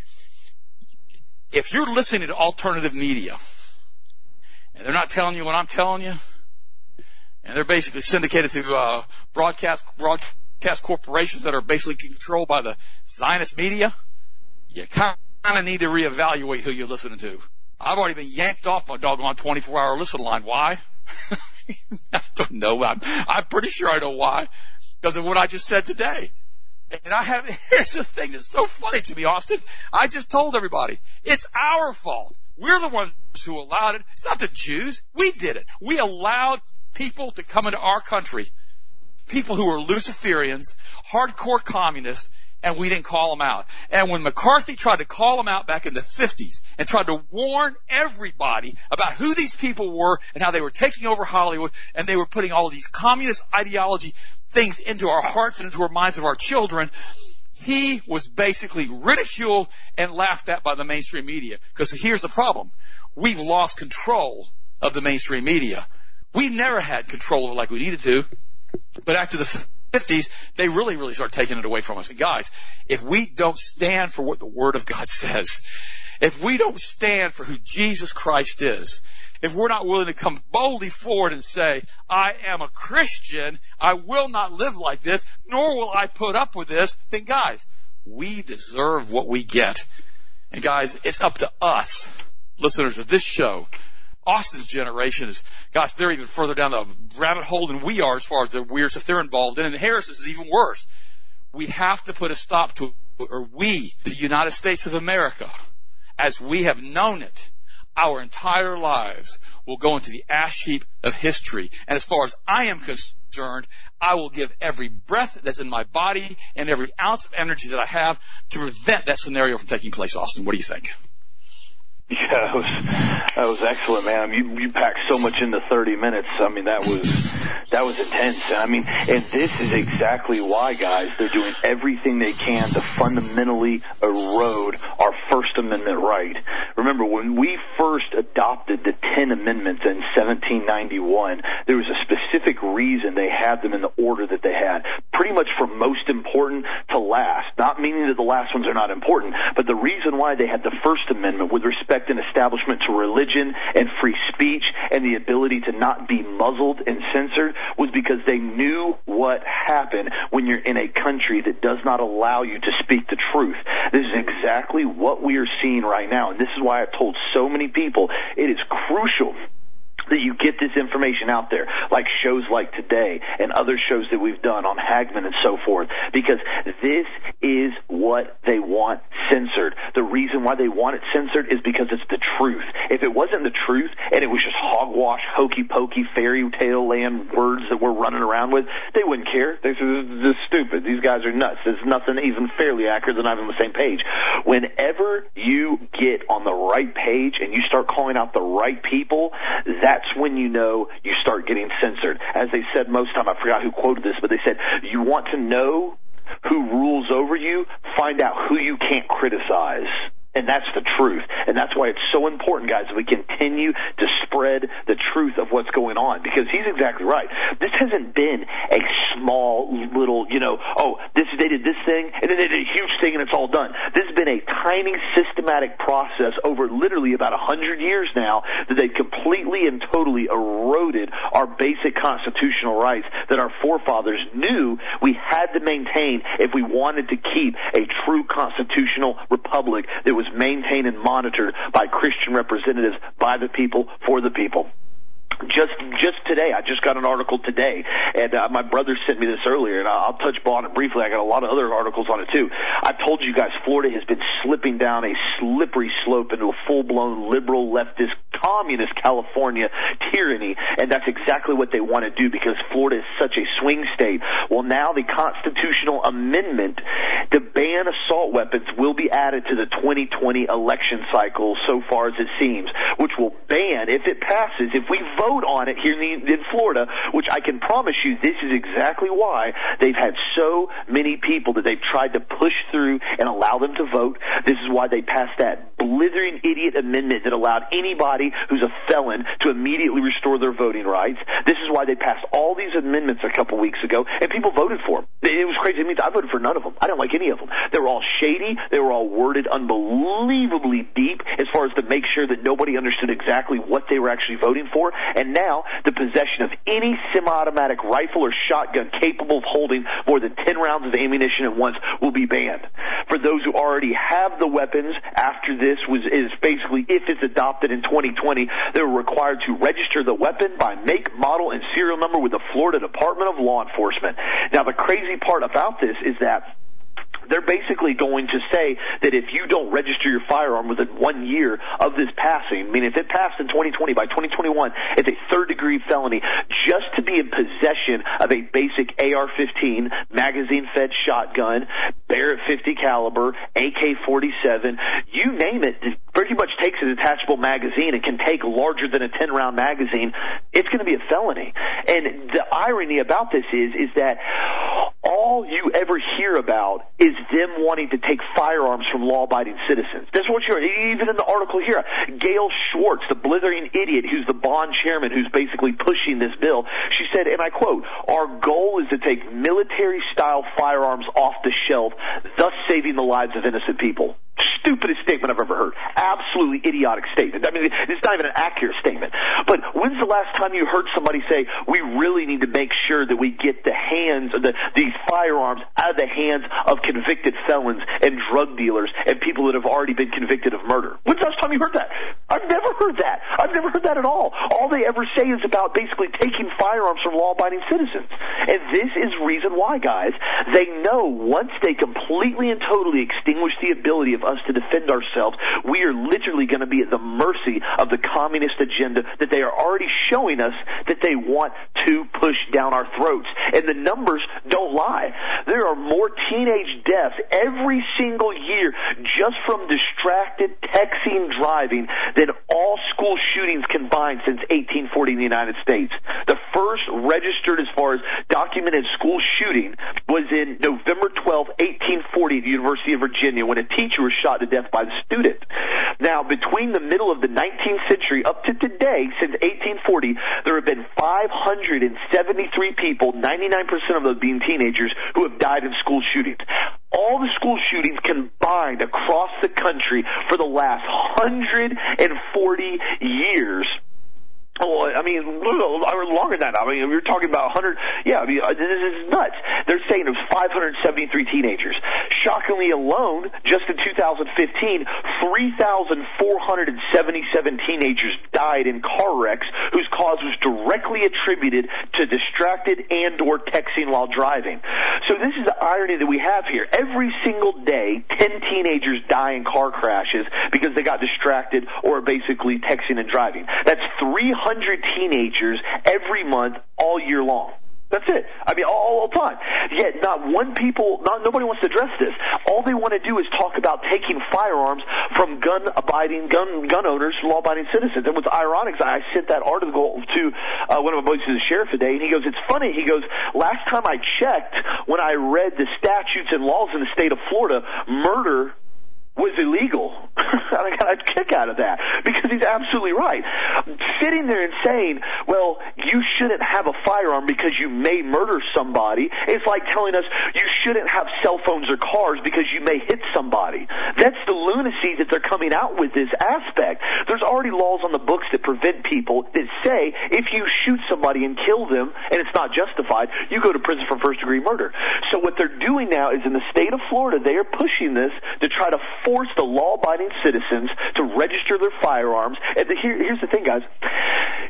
If you're listening to alternative media, and they're not telling you what I'm telling you, and they're basically syndicated through broadcast corporations that are basically controlled by the Zionist media, you kind of need to reevaluate who you're listening to. I've already been yanked off my doggone 24-hour listen line. Why? I don't know. I'm pretty sure I know why. Because of what I just said today. And here's the thing that's so funny to me, Austin. I just told everybody, it's our fault. We're the ones who allowed it. It's not the Jews. We did it. We allowed people to come into our country, people who were Luciferians, hardcore communists, and we didn't call them out. And when McCarthy tried to call them out back in the 50s and tried to warn everybody about who these people were and how they were taking over Hollywood and they were putting all of these communist ideology things into our hearts and into our minds of our children, he was basically ridiculed and laughed at by the mainstream media. Because here's the problem. We've lost control of the mainstream media. We never had control of it like we needed to. But after the 50s, they really started taking it away from us. And guys, if we don't stand for what the Word of God says, if we don't stand for who Jesus Christ is, if we're not willing to come boldly forward and say, I am a Christian, I will not live like this, nor will I put up with this, then guys, we deserve what we get. And guys, it's up to us, listeners of this show. Austin's generation is, gosh, they're even further down the rabbit hole than we are as far as the weird stuff they're involved in. And Harris is even worse. We have to put a stop to it, or we, the United States of America, as we have known it, our entire lives will go into the ash heap of history. And as far as I am concerned, I will give every breath that's in my body and every ounce of energy that I have to prevent that scenario from taking place. Austin, what do you think?
Yeah, that was excellent, man. I mean, you packed so much into 30 minutes. I mean, that was intense. And this is exactly why, guys, they're doing everything they can to fundamentally erode our First Amendment right. Remember, when we first adopted the 10 Amendments in 1791, there was a specific reason they had them in the order that they had, pretty much from most important to last. Not meaning that the last ones are not important, but the reason why they had the First Amendment with respect and establishment to religion and free speech and the ability to not be muzzled and censored was because they knew what happened when you're in a country that does not allow you to speak the truth. This is exactly what we are seeing right now, and this is why I've told so many people it is crucial that you get this information out there, like shows like today and other shows that we've done on Hagmann and so forth, because this is what they want censored. The reason why they want it censored is because it's the truth. If it wasn't the truth and it was just hogwash, hokey-pokey, fairy tale land words that we're running around with, they wouldn't care. This is stupid. These guys are nuts. There's nothing even fairly accurate. They're not on the same page. Whenever you get on the right page and you start calling out the right people, that's when you know you start getting censored. As they said most time, I forgot who quoted this, but they said, you want to know who rules over you, find out who you can't criticize. And that's the truth. And that's why it's so important, guys, that we continue to spread the truth of what's going on. Because he's exactly right. This hasn't been a small little, they did this thing, and then they did a huge thing, and it's all done. This has been a tiny, systematic process over literally about 100 years now that they've completely and totally eroded our basic constitutional rights that our forefathers knew we had to maintain if we wanted to keep a true constitutional republic that was maintained and monitored by Christian representatives, by the people, for the people. Just today, I just got an article today, and my brother sent me this earlier, and I'll touch on it briefly. I got a lot of other articles on it too. I told you guys Florida has been slipping down a slippery slope into a full-blown liberal leftist communist California tyranny, and that's exactly what they want to do because Florida is such a swing state. Well, now the constitutional amendment to ban assault weapons will be added to the 2020 election cycle so far as it seems, which will ban, if it passes, if we vote on it here in Florida, which I can promise you this is exactly why they've had so many people that they've tried to push through and allow them to vote. This is why they passed that blithering idiot amendment that allowed anybody who's a felon to immediately restore their voting rights. This is why they passed all these amendments a couple weeks ago, and people voted for them. It was crazy. It means I voted for none of them. I don't like any of them. They were all shady. They were all worded unbelievably deep as far as to make sure that nobody understood exactly what they were actually voting for. And now the possession of any semi-automatic rifle or shotgun capable of holding more than 10 rounds of ammunition at once will be banned. For those who already have the weapons after this is basically, if it's adopted in 2020, they're required to register the weapon by make, model, and serial number with the Florida Department of Law Enforcement. Now, the crazy part about this is that they're basically going to say that if you don't register your firearm within 1 year of this passing, I mean, if it passed in 2020, by 2021, it's a third-degree felony just to be in possession of a basic AR-15, magazine-fed shotgun, Barrett 50 caliber, AK-47, you name it, it pretty much takes a detachable magazine and can take larger than a 10-round magazine. It's going to be a felony. And the irony about this is that all you ever hear about is them wanting to take firearms from law-abiding citizens. That's what you're, even in the article here, Gail Schwartz, the blithering idiot who's the bond chairman who's basically pushing this bill, she said, and I quote, "Our goal is to take military-style firearms off the shelf, thus saving the lives of innocent people." Stupidest statement I've ever heard. Absolutely idiotic statement. I mean, it's not even an accurate statement. But when's the last time you heard somebody say, we really need to make sure that we get the hands of these firearms out of the hands of convicted felons and drug dealers and people that have already been convicted of murder? When's the last time you heard that? I've never heard that. I've never heard that at all. All they ever say is about basically taking firearms from law-abiding citizens. And this is reason why, guys. They know once they completely and totally extinguish the ability of us to defend ourselves, we are literally going to be at the mercy of the communist agenda that they are already showing us that they want to push down our throats. And the numbers don't lie. There are more teenage deaths every single year just from distracted texting driving than all school shootings combined since 1840 in the United States. The first registered as far as documented school shooting was in November 12, 1840 at the University of Virginia when a teacher was shot to death by the student. Now, between the middle of the 19th century up to today, since 1840, there have been 573 people, 99% of those being teenagers, who have died in school shootings. All the school shootings combined across the country for the last 140 years. Oh, I mean, longer than that. I mean, we're talking about 100. Yeah, I mean, this is nuts. They're saying it was 573 teenagers. Shockingly alone, just in 2015, 3,477 teenagers died in car wrecks whose cause was directly attributed to distracted and/or texting while driving. So this is the irony that we have here. Every single day, 10 teenagers die in car crashes because they got distracted or basically texting and driving. That's 300 teenagers every month all year long. That's it. I mean, all the time. Yet nobody wants to address this. All they want to do is talk about taking firearms from gun owners, law-abiding citizens. And what's ironic is I sent that article to one of my buddies who's a sheriff today, and he goes, it's funny. He goes, last time I checked, when I read the statutes and laws in the state of Florida, murder was illegal. I got a kick out of that because he's absolutely right. Sitting there and saying, well, you shouldn't have a firearm because you may murder somebody, it's like telling us you shouldn't have cell phones or cars because you may hit somebody. That's the lunacy that they're coming out with this aspect. There's already laws on the books that prevent people that say if you shoot somebody and kill them and it's not justified, you go to prison for first-degree murder. So what they're doing now is in the state of Florida, they are pushing this to try to force the law-abiding citizens to register their firearms. And here's the thing, guys.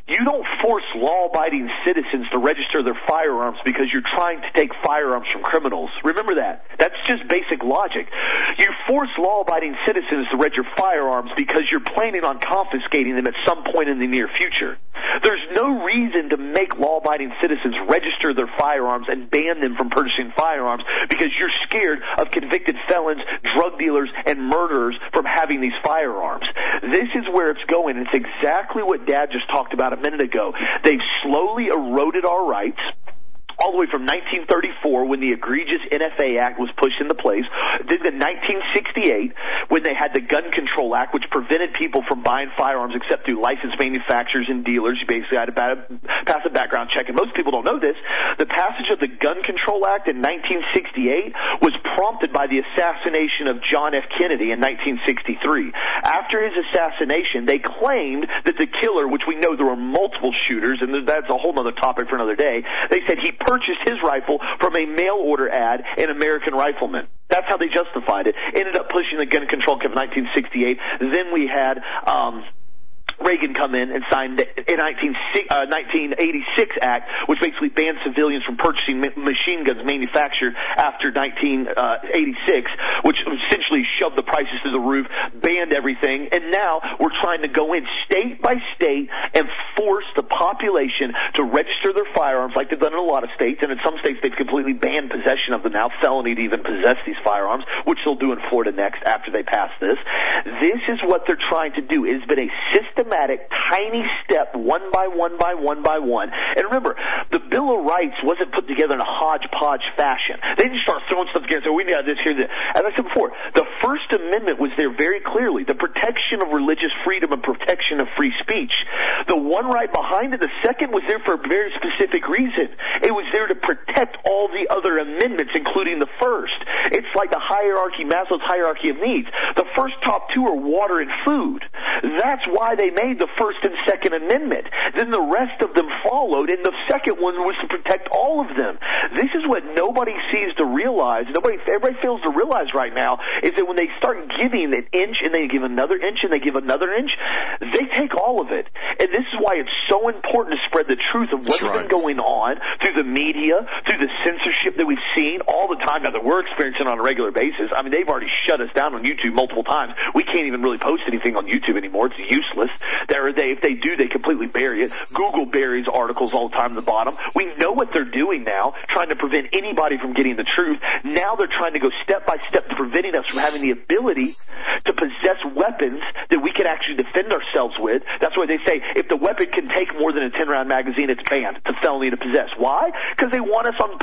You don't force law-abiding citizens to register their firearms because you're trying to take firearms from criminals. Remember that. That's just basic logic. You force law-abiding citizens to register firearms because you're planning on confiscating them at some point in the near future. There's no reason to make law-abiding citizens register their firearms and ban them from purchasing firearms because you're scared of convicted felons, drug dealers, and murderers from having these firearms. This is where it's going. It's exactly what Dad just talked about a minute ago. They've slowly eroded our rights, all the way from 1934 when the egregious NFA Act was pushed into place, then in 1968 when they had the Gun Control Act, which prevented people from buying firearms except through licensed manufacturers and dealers. You basically had to pass a background check, and most people don't know this. The passage of the Gun Control Act in 1968 was prompted by the assassination of John F. Kennedy in 1963. After his assassination, they claimed that the killer, which we know there were multiple shooters, and that's a whole other topic for another day, they said he purchased his rifle from a mail-order ad in American Rifleman. That's how they justified it. Ended up pushing the Gun Control Act of 1968. Then we had Reagan come in and signed the 1986 Act, which basically banned civilians from purchasing machine guns manufactured after 1986, which essentially shoved the prices through the roof, banned everything, and now we're trying to go in state by state and force the population to register their firearms like they've done in a lot of states, and in some states they've completely banned possession of them now, felony to even possess these firearms, which they'll do in Florida next after they pass this. This is what they're trying to do. It has been a systematic, tiny step, one by one by one by one. And remember, the Bill of Rights wasn't put together in a hodgepodge fashion. They didn't start throwing stuff together and say, we need this, here, that. As I said before, the First Amendment was there very clearly. The protection of religious freedom and protection of free speech. The one right behind it, the second, was there for a very specific reason. It was there to protect all the other amendments, including the first. It's like the hierarchy, Maslow's hierarchy of needs. The first top two are water and food. That's why they made the First and Second Amendment. Then the rest of them followed, and the second one was to protect all of them. This is what nobody sees to realize. Everybody fails to realize right now is that when they start giving an inch and they give another inch and they give another inch, they take all of it. And this is why it's so important to spread the truth of what's been going on through the media, through the censorship that we've seen all the time now that we're experiencing on a regular basis. I mean, they've already shut us down on YouTube multiple times. We can't even really post anything on YouTube anymore. It's useless. If they do, they completely bury it. Google buries articles all the time at the bottom. We know what they're doing now, trying to prevent anybody from getting the truth. Now they're trying to go step by step to preventing us from having the ability to possess weapons that we can actually defend ourselves with. That's why they say if the weapon can take more than a 10-round magazine, it's banned. It's a felony to possess. Why? Because they want us on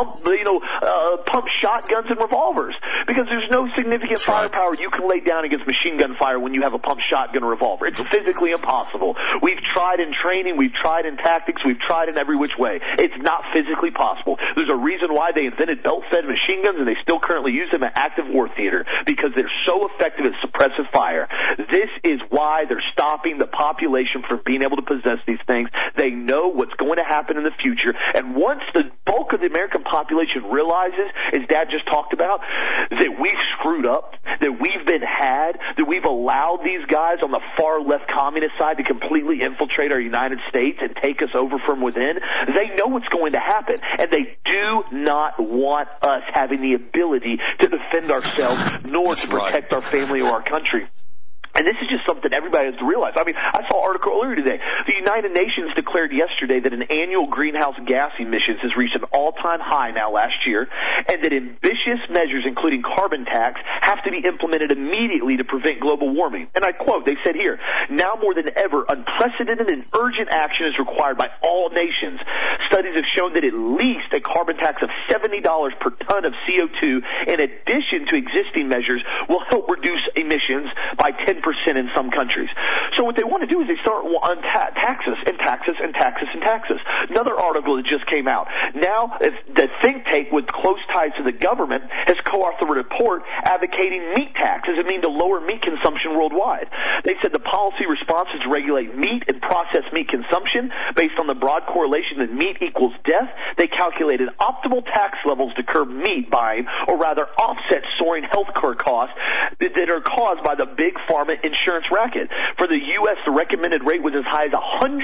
pump shotguns and revolvers. Because there's no significant firepower you can lay down against machine gun fire when you have a pump shotgun or revolver. It's physically impossible. We've tried in training, we've tried in tactics, we've tried in every which way. It's not physically possible. There's a reason why they invented belt-fed machine guns and they still currently use them at active war theater, because they're so effective at suppressive fire. This is why they're stopping the population from being able to possess these things. They know what's going to happen in the future, and once the bulk of the American population realizes, as Dad just talked about, that we've screwed up, that we've been had, that we've allowed these guys on the far left communist side to completely infiltrate our United States and take us over from within, they know what's going to happen, and they do not want us having the ability to defend ourselves nor to protect our family or our country. And this is just something everybody has to realize. I mean, I saw an article earlier today. The United Nations declared yesterday that an annual greenhouse gas emissions has reached an all-time high now last year, and that ambitious measures, including carbon tax, have to be implemented immediately to prevent global warming. And I quote, they said here, now more than ever, unprecedented and urgent action is required by all nations. Studies have shown that at least a carbon tax of $70 per ton of CO2, in addition to existing measures, will help reduce emissions by 10% in some countries. So what they want to do is they start on taxes and taxes and taxes and taxes. Another article that just came out. Now, the think tank with close ties to the government has co-authored a report advocating meat tax. Does it mean to lower meat consumption worldwide? They said the policy response is to regulate meat and processed meat consumption based on the broad correlation that meat equals death. They calculated optimal tax levels to curb meat buying, or rather offset soaring health care costs that are caused by the big pharma fraudulent insurance racket. For the U.S., the recommended rate was as high as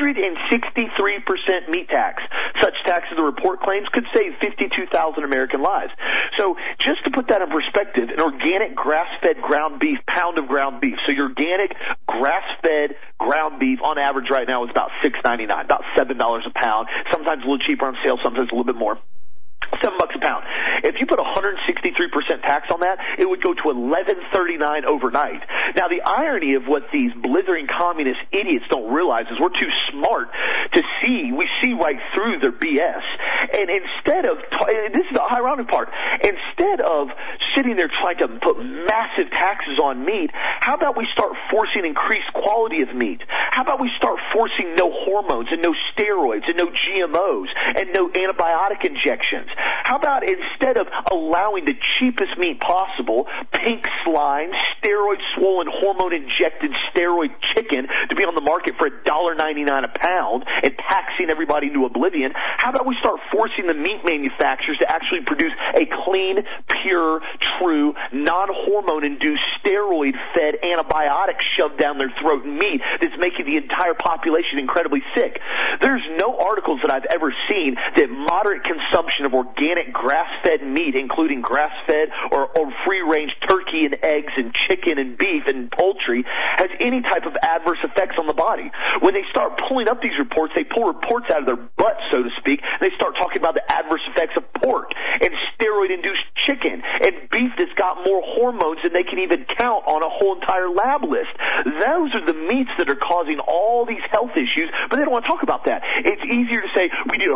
163% meat tax. Such taxes, the report claims, could save 52,000 American lives. So just to put that in perspective, an organic grass-fed ground beef, pound of ground beef. So your organic grass-fed ground beef on average right now is about $6.99, about $7 a pound. Sometimes a little cheaper on sale, sometimes a little bit more. $7 a pound. If you put 163% tax on that, it would go to $11.39 overnight. Now, the irony of what these blithering communist idiots don't realize is we're too smart to see. We see right through their BS. And instead of, this is the ironic part, instead of sitting there trying to put massive taxes on meat, how about we start forcing increased quality of meat? How about we start forcing no hormones and no steroids and no GMOs and no antibiotic injections? How about instead of allowing the cheapest meat possible, pink slime, steroid-swollen, hormone-injected steroid chicken to be on the market for $1.99 a pound and taxing everybody into oblivion, how about we start forcing the meat manufacturers to actually produce a clean, pure, true, non-hormone-induced, steroid-fed antibiotic shoved down their throat meat that's making the entire population incredibly sick? There's no articles that I've ever seen that moderate consumption of organic grass-fed meat, including grass-fed or free-range turkey and eggs and chicken and beef and poultry, has any type of adverse effects on the body. When they start pulling up these reports, they pull reports out of their butt, so to speak, and they start talking about the adverse effects of pork and steroid-induced chicken and beef that's got more hormones than they can even count on a whole entire lab list. Those are the meats that are causing all these health issues, but they don't want to talk about that. It's easier to say we need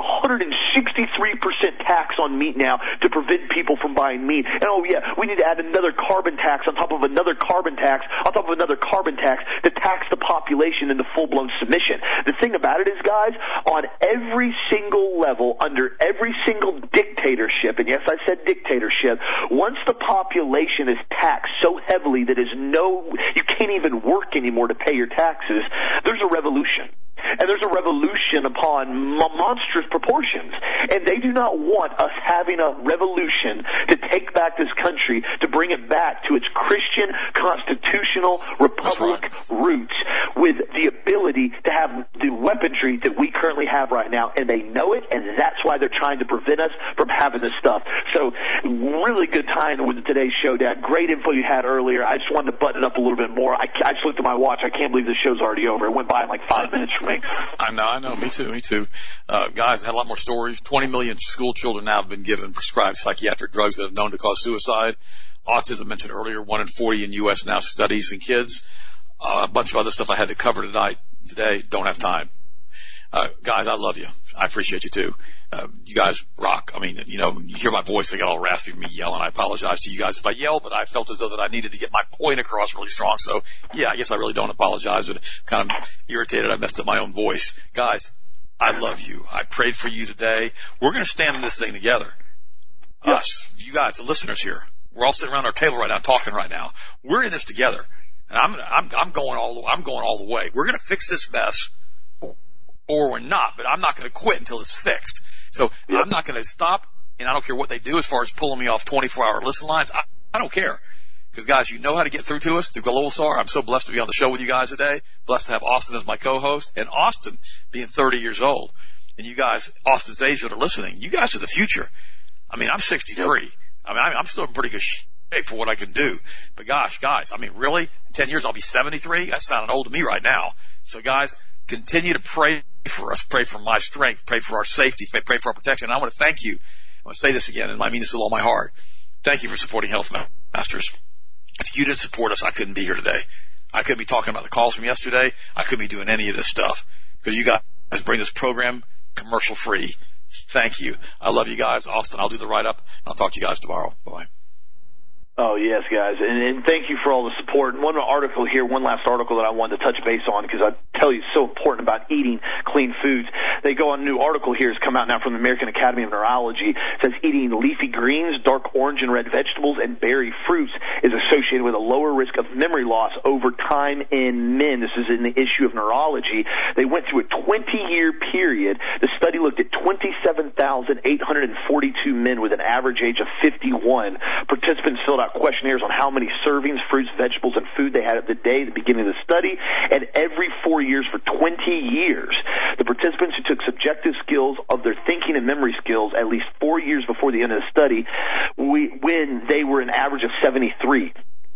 163% tax on meat now to prevent people from buying meat. And oh yeah, we need to add another carbon tax on top of another carbon tax on top of another carbon tax to tax the population into full-blown submission. The thing about it is, guys, on every single level, under every single dictatorship, and yes, I said dictatorship, once the population is taxed so heavily that you can't even work anymore to pay your taxes, there's a revolution. And there's a revolution upon monstrous proportions. And they do not want us having a revolution to take back this country, to bring it back to its Christian, constitutional, republic roots with the ability to have the weaponry that we currently have right now. And they know it, and that's why they're trying to prevent us from having this stuff. So really good time with today's show, Dad. Great info you had earlier. I just wanted to button it up a little bit more. I just looked at my watch. I can't believe the show's already over. It went by in like 5 minutes for me.
I know. Me too. Guys, I had a lot more stories. 20 million school children now have been given prescribed psychiatric drugs that have known to cause suicide. Autism mentioned earlier, 1 in 40 in U.S. now studies in kids. A bunch of other stuff I had to cover today. Don't have time. Guys, I love you. I appreciate you too. You guys rock. I mean, you hear my voice, I get all raspy from me yelling. I apologize to you guys if I yell, but I felt as though that I needed to get my point across really strong. So yeah, I guess I really don't apologize, but kind of irritated I messed up my own voice. Guys, I love you. I prayed for you today. We're going to stand in this thing together. Yes. Us, you guys, the listeners here. We're all sitting around our table right now talking right now. We're in this together. And I'm going all the way. We're going to fix this mess or we're not, but I'm not going to quit until it's fixed. So I'm not going to stop, and I don't care what they do as far as pulling me off 24-hour listen lines. I don't care. Because, guys, you know how to get through to us through Globalstar. I'm so blessed to be on the show with you guys today. Blessed to have Austin as my co-host. And Austin being 30 years old. And you guys, Austin's age that are listening, you guys are the future. I mean, I'm 63. I mean, I'm still in pretty good shape for what I can do. But, gosh, guys, I mean, really? In 10 years, I'll be 73? That's sounding old to me right now. So, guys, continue to pray for us. Pray for my strength. Pray for our safety. Pray for our protection. And I want to thank you. I want to say this again, and I mean this with all my heart. Thank you for supporting Health Masters. If you didn't support us, I couldn't be here today. I couldn't be talking about the calls from yesterday. I couldn't be doing any of this stuff because you guys bring this program commercial free. Thank you. I love you guys. Austin, I'll do the write-up, and I'll talk to you guys tomorrow. Bye-bye.
Oh, yes, guys, and thank you for all the support. And one article here, one last article that I wanted to touch base on because I tell you it's so important about eating clean foods. They go on a new article here. It's come out now from the American Academy of Neurology. It says eating leafy greens, dark orange and red vegetables, and berry fruits is associated with a lower risk of memory loss over time in men. This is in the issue of Neurology. They went through a 20-year period. The study looked at 27,842 men with an average age of 51. Participants filled out out questionnaires on how many servings, fruits, vegetables, and food they had at the day at the beginning of the study. And every 4 years for 20 years, the participants who took subjective skills of their thinking and memory skills at least 4 years before the end of the study, when they were an average of 73.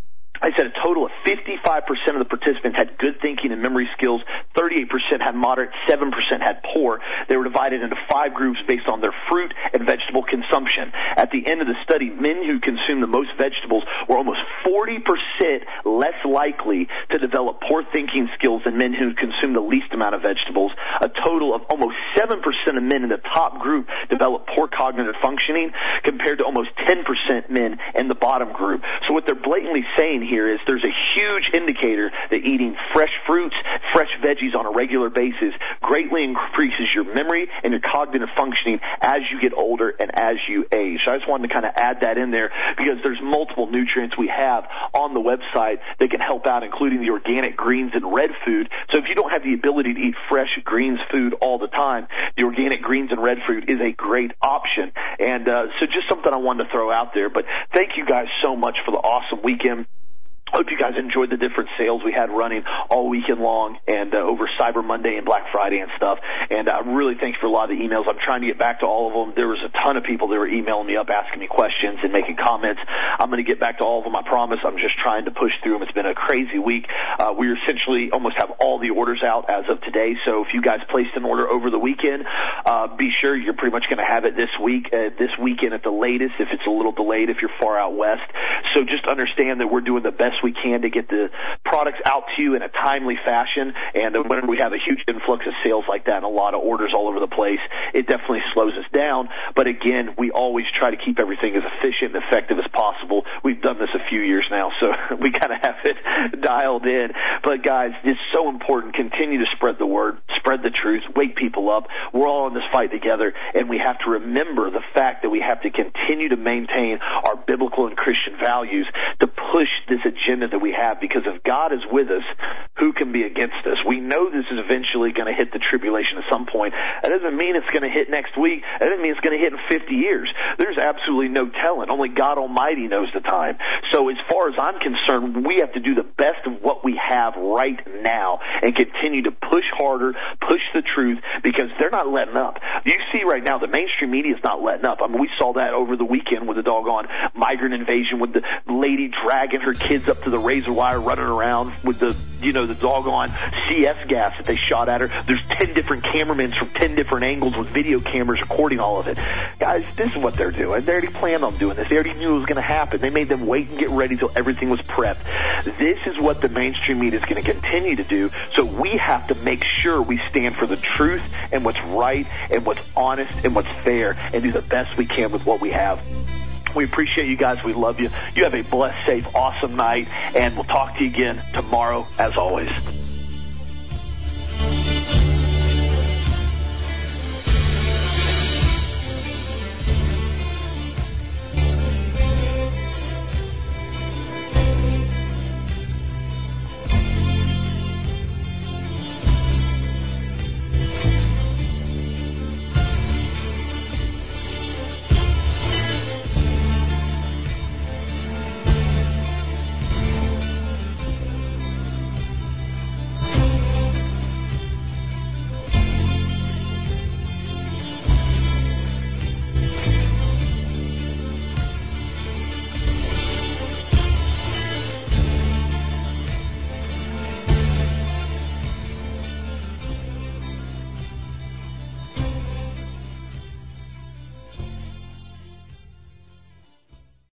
I said a total of 55% of the participants had good thinking and memory skills, 38% had moderate, 7% had poor. They were divided into 5 groups based on their fruit and vegetable consumption. At the end of the study, men who consumed the most vegetables were almost 40% less likely to develop poor thinking skills than men who consumed the least amount of vegetables. A total of almost 7% of men in the top group developed poor cognitive functioning compared to almost 10% men in the bottom group. So what they're blatantly saying here is there's a huge indicator that eating fresh fruits, fresh veggies on a regular basis greatly increases your memory and your cognitive functioning as you get older and as you age. So I just wanted to kind of add that in there because there's multiple nutrients we have on the website that can help out, including the organic greens and red food. So if you don't have the ability to eat fresh greens food all the time, the organic greens and red food is a great option. And so just something I wanted to throw out there. But thank you guys so much for the awesome weekend. Hope you guys enjoyed the different sales we had running all weekend long and over Cyber Monday and Black Friday and stuff. And really thanks for a lot of the emails. I'm trying to get back to all of them. There was a ton of people that were emailing me up, asking me questions and making comments. I'm going to get back to all of them, I promise. I'm just trying to push through them. It's been a crazy week. We essentially almost have all the orders out as of today. So if you guys placed an order over the weekend, be sure you're pretty much going to have it this weekend at the latest, if it's a little delayed, if you're far out west. So just understand that we're doing the best we can to get the products out to you in a timely fashion, and when we have a huge influx of sales like that and a lot of orders all over the place, it definitely slows us down. But again, we always try to keep everything as efficient and effective as possible. We've done this a few years now, so we kind of have it dialed in. But guys, it's so important. Continue to spread the word, spread the truth, wake people up. We're all in this fight together, and we have to remember the fact that we have to continue to maintain our biblical and Christian values to push this agenda that we have, because if God is with us, who can be against us? We know this is eventually going to hit the tribulation at some point. That doesn't mean it's going to hit next week. That doesn't mean it's going to hit in 50 years. There's absolutely no telling. Only God Almighty knows the time. So as far as I'm concerned, we have to do the best of what we have right now and continue to push harder, push the truth, because they're not letting up. You see right now, the mainstream media is not letting up. I mean, we saw that over the weekend with the doggone migrant invasion, with the lady dragging her kids up to the razor wire, running around with the doggone CS gas that they shot at her. There's 10 different cameramen from 10 different angles with video cameras recording all of it. Guys, this is what they're doing. They already planned on doing this. They already knew it was going to happen. They made them wait and get ready till everything was prepped. This is what the mainstream media is going to continue to do. So we have to make sure we stand for the truth and what's right and what's honest and what's fair and do the best we can with what we have. We appreciate you guys. We love you. You have a blessed, safe, awesome night, and we'll talk to you again tomorrow, as always.